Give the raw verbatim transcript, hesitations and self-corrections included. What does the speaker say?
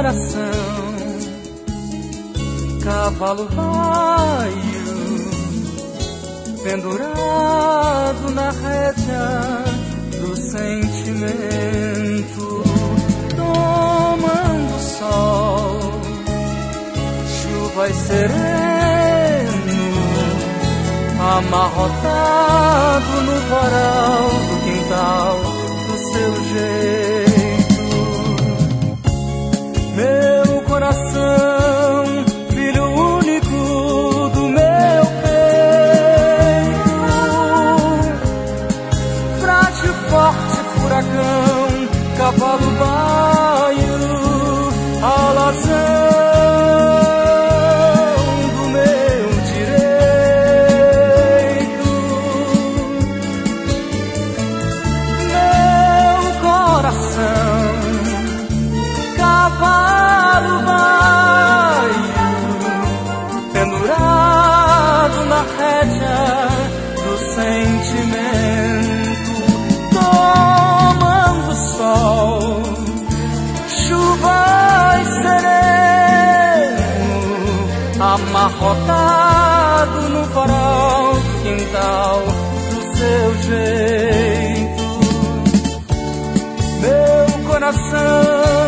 coração, cavalo baio, pendurado na rédea do sentimento, tomando sol, chuva e sereno, amarrotado no varal do quintal do seu jeito. Meu coração, filho único do meu peito, frágil, forte, furacão, cavalo baio, alazão do meu direito. Meu coração, cavalo baio, pendurado na rédea do sentimento, tomando sol, chuva e sereno, amarrotado no varal do quintal do seu jeito. Meu coração,